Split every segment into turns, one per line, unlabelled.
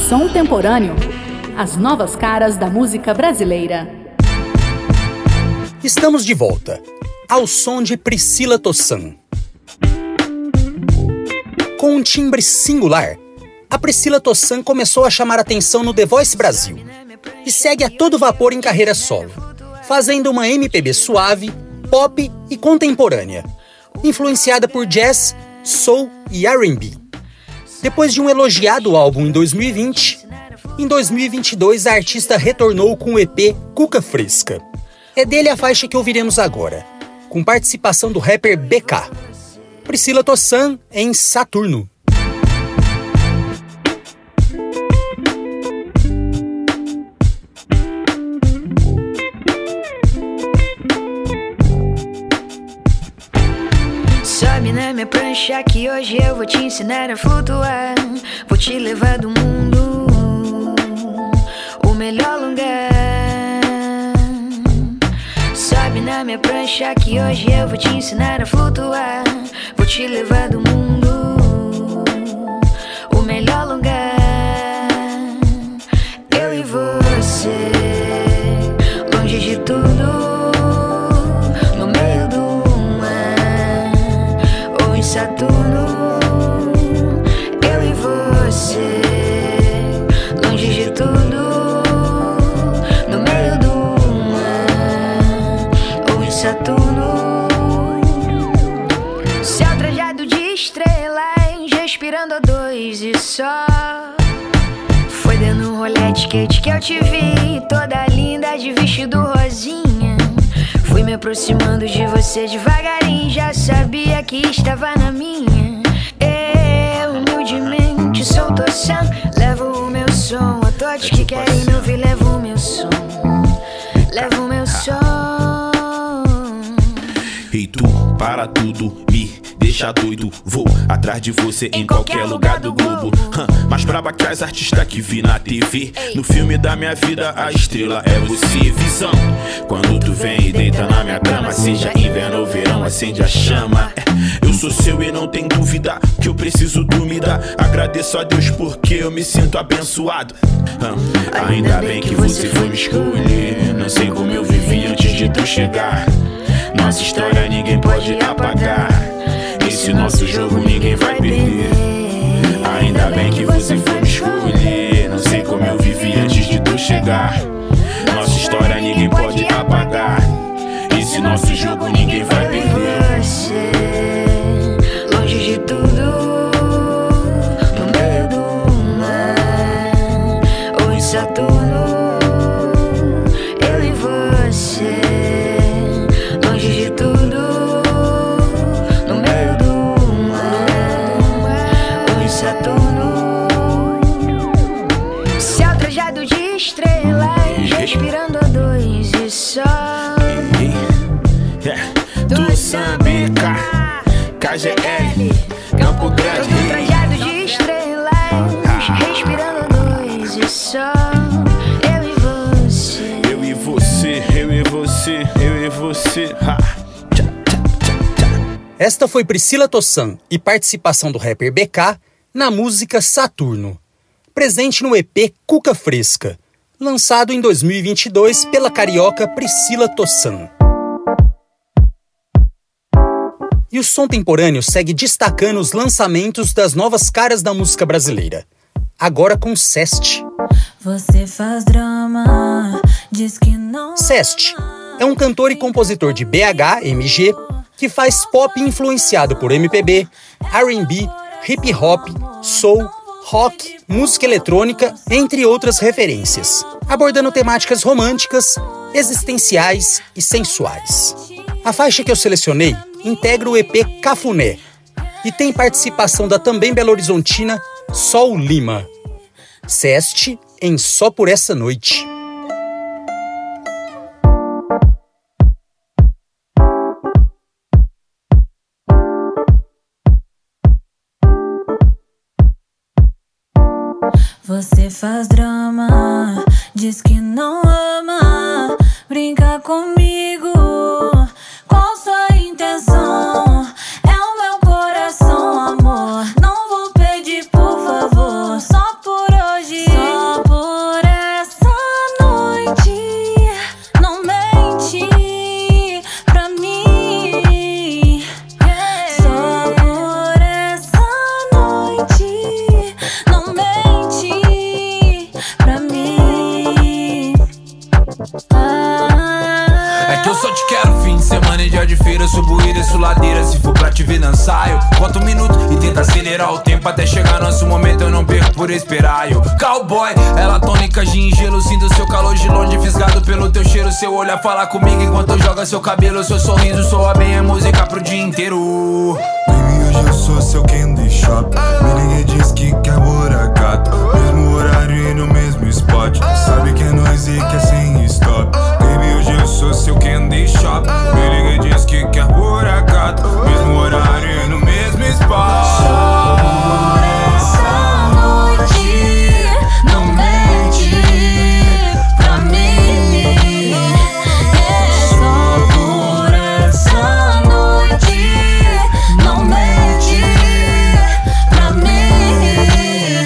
Som Temporâneo. As novas caras da música brasileira.
Estamos de volta, ao som de Priscila Tossan. Com um timbre singular, a Priscila Tossan começou a chamar atenção no The Voice Brasil e segue a todo vapor em carreira solo, fazendo uma MPB suave, pop e contemporânea, influenciada por jazz, soul e R&B. Depois de um elogiado álbum em 2020, em 2022 a artista retornou com o EP Cuca Fresca. É dele a faixa que ouviremos agora, com participação do rapper BK. Priscila Tossan em Saturno.
Sobe na minha prancha que hoje eu vou te ensinar a flutuar. Vou te levar do mundo o melhor lugar. Sobe na minha prancha que hoje eu vou te ensinar a flutuar. Vou te levar do mundo o melhor lugar. Eu e você, longe de tudo, no meio do mar ou em Saturno. Eu e você, longe de tudo, no meio do mar ou em Saturno. Céu trajado de estrelas, respirando a dois e só. Foi dando um rolê de skate que eu te vi, toda linda de vestido rosinha. Fui me aproximando de você devagarinho, já sabia que estava na minha. Eu humildemente sou Tossan, levo o meu som a todos que querem me ouvir. Levo o meu som, levo o meu som.
Ei tu, para tudo, me deixa doido. Vou atrás de você em qualquer lugar do globo. Mas braba que as artistas que vi na TV. No filme da minha vida a estrela é você. Visão, quando tu vem e deita na minha cama, seja inverno ou verão, acende a chama. Eu sou seu e não tem dúvida que eu preciso dormir. Agradeço a Deus porque eu me sinto abençoado. Ainda bem que você foi me escolher. Não sei como eu vivi antes de tu chegar. Nossa história ninguém pode apagar. Esse nosso jogo ninguém vai perder. Ainda bem que você foi me escolher. Não sei como eu vivi antes de tu chegar. Nossa história ninguém pode apagar. Esse nosso jogo ninguém vai perder.
Você, longe de tudo, no meio do mar ou em Saturno. Eu e você, longe de tudo, no meio do mar ou em Saturno. Céu trajado de estrelas, respirando a dois e só.
Tossan, BK, KGL, Campo Grande.
Trajado de estrelas, respirando a dois e só. Eu e você,
eu e você, eu e você, eu e você.
Esta foi Priscila Tossan e participação do rapper BK na música Saturno, presente no EP Cuca Fresca, lançado em 2022 pela carioca Priscila Tossan. E o Som Temporâneo segue destacando os lançamentos das novas caras da música brasileira. Agora com Sest.
Você faz drama, diz que não.
Sest é um cantor e compositor de BH, MG, que faz pop influenciado por MPB, R&B, hip hop, soul, rock, música eletrônica, entre outras referências, abordando temáticas românticas, existenciais e sensuais. A faixa que eu selecionei integra o EP Cafuné e tem participação da também belo-horizontina Sol Lima. Sest em Só Por Essa Noite.
Você faz drama, diz que não ama, brinca comigo. Qual sua intenção? É o meu coração, amor. Não vou pedir, por favor, só por hoje.
subo e desço ladeira se for pra te ver dançar. Eu conto um minuto e tento acelerar o tempo até chegar nosso momento, eu não perco por esperar. Eu, cowboy, ela tônica, gin, gelo, sinto seu calor de longe, fisgado pelo teu cheiro. Seu olhar fala comigo enquanto joga seu cabelo. Seu sorriso soa bem a música pro dia inteiro.
Baby, hoje eu sou seu candy shop. Me liga e diz que quer buracato. Mesmo horário e no mesmo spot. Sabe que é noise e que é sem stop. Baby, hoje eu sou seu candy shop. Me liga e diz que quer buracato. Mesmo horário e no mesmo spot.
Só por essa noite, não mente pra mim. Só por essa noite, não mente pra mim.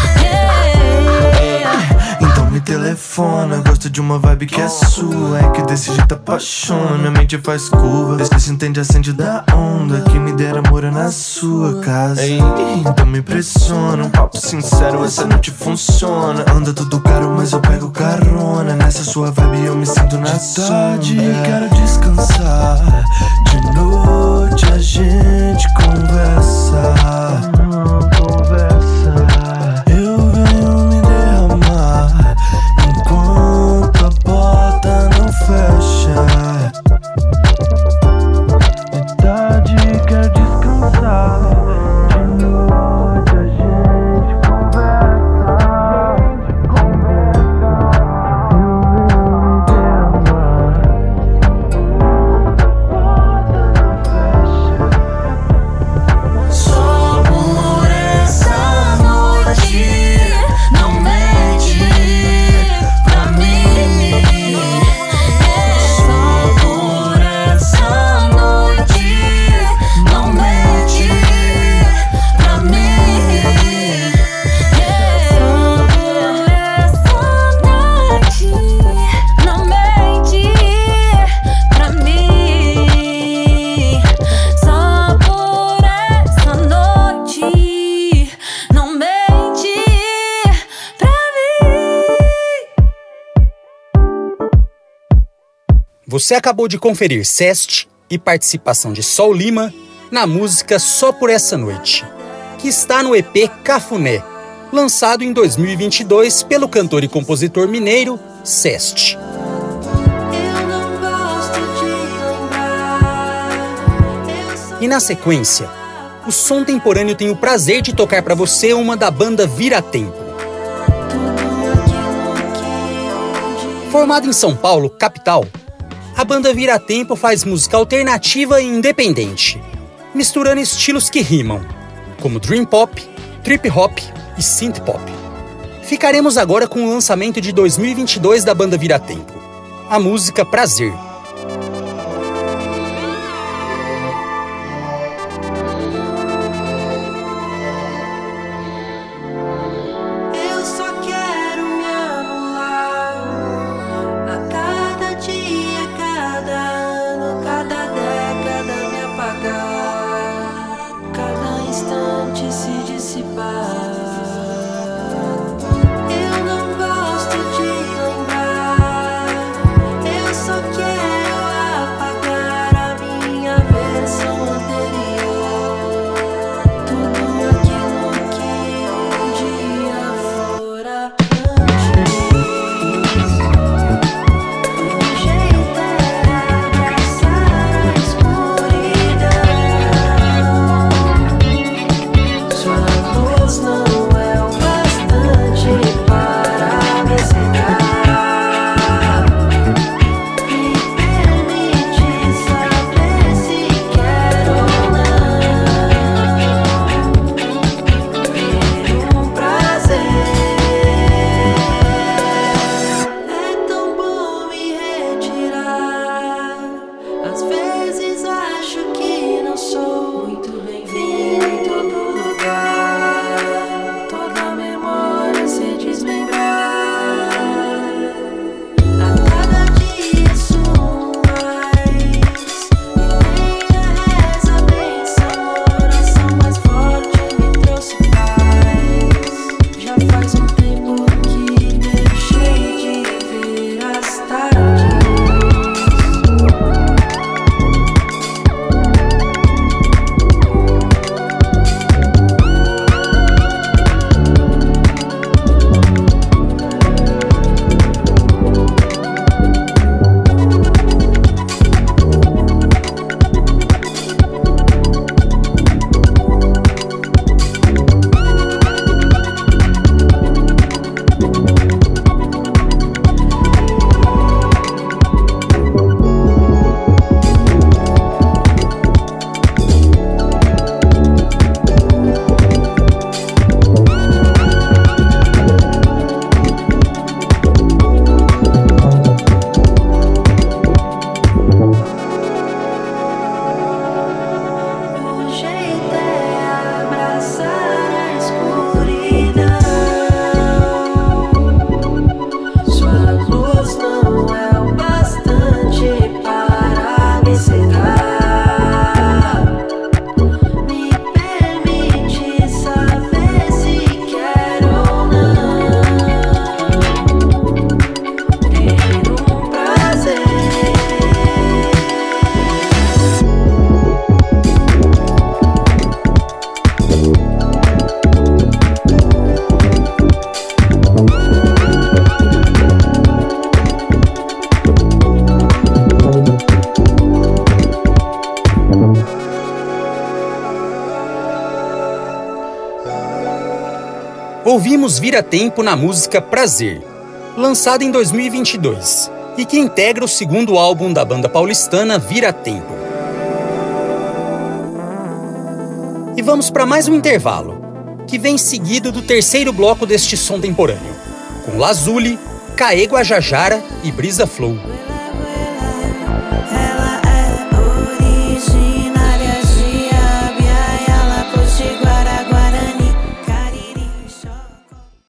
Então me telefona, gosto de uma vibe que é sua. É que desse jeito apaixona, minha mente faz curva. Vê se entende, acende da onda. Quem me dera morar na sua casa. Então me impressiona, um papo sincero, essa noite funciona. Anda tudo caro, mas eu pego carona. Nessa sua vibe eu me sinto na tarde. Quero descansar, de noite a gente conversa. Eu venho me derramar enquanto a porta não fecha. De tarde quero descansar, de noite a gente conversa.
Só por essa noite, não mente pra mim. Só por essa noite, não mente pra mim. Só por essa noite, não mente pra mim. Só por essa noite, não mente pra mim.
Você acabou de conferir Sest e participação de Sol Lima na música Só Por Essa Noite, que está no EP Cafuné, lançado em 2022 pelo cantor e compositor mineiro Sest.
Eu não gosto de lembrar.
E na sequência, o Som Temporâneo tem o prazer de tocar para você uma da banda Vira Tempo. Formada em São Paulo, capital, a banda Vira Tempo faz música alternativa e independente, misturando estilos que rimam, como Dream Pop, Trip Hop e Synth Pop. Ficaremos agora com o lançamento de 2022 da banda Vira Tempo, a música Prazer.
Eu só quero me anular a cada dia, cada ano, cada década me apagar, cada instante se dissipar. Eu não gosto de lembrar, eu só quero
Ouvimos Vira Tempo na música Prazer, lançada em 2022, e que integra o segundo álbum da banda paulistana Vira Tempo. E vamos para mais um intervalo, que vem seguido do terceiro bloco deste som temporâneo, com Lazuli, Caê Guajajara e Brisa Flow.